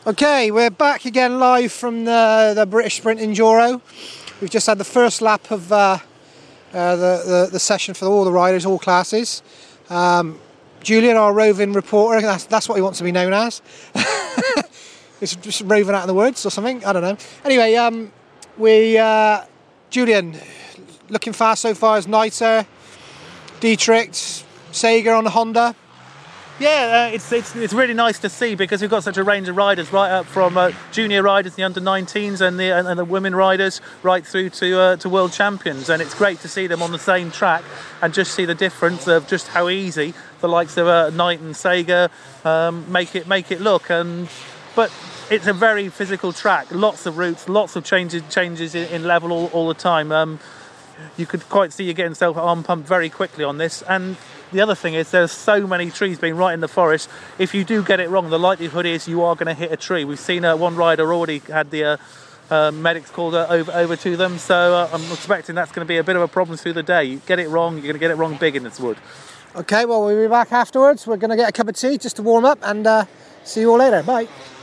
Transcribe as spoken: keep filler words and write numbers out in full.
Okay, we're back again live from the, the British Sprint Enduro. We've just had the first lap of uh, uh, the, the, the session for all the riders, all classes. Um, Julian, our roving reporter, that's, that's what he wants to be known as. It's just roving out in the woods or something, I don't know. Anyway, um, we, uh, Julian, looking fast so far as Niter, Dietrich, Sager on the Honda. Yeah, uh, it's, it's it's really nice to see because we've got such a range of riders, right up from uh, junior riders, the under nineteens, and the and, and the women riders, right through to uh, to world champions. And it's great to see them on the same track and just see the difference of just how easy the likes of uh, Knight and Sager um, make it make it look. And but it's a very physical track, lots of routes, lots of changes changes in, in level all, all the time. Um, you could quite see you getting yourself arm pumped very quickly on this. And the other thing is there's so many trees being right in the forest. If you do get it wrong, the likelihood is you are going to hit a tree. We've seen uh, one rider already had the uh, uh, medics called uh, over, over to them, so uh, I'm expecting that's going to be a bit of a problem through the day. You get it wrong, you're going to get it wrong big in this wood. Okay, well, we'll be back afterwards. We're going to get a cup of tea just to warm up and uh, see you all later. Bye.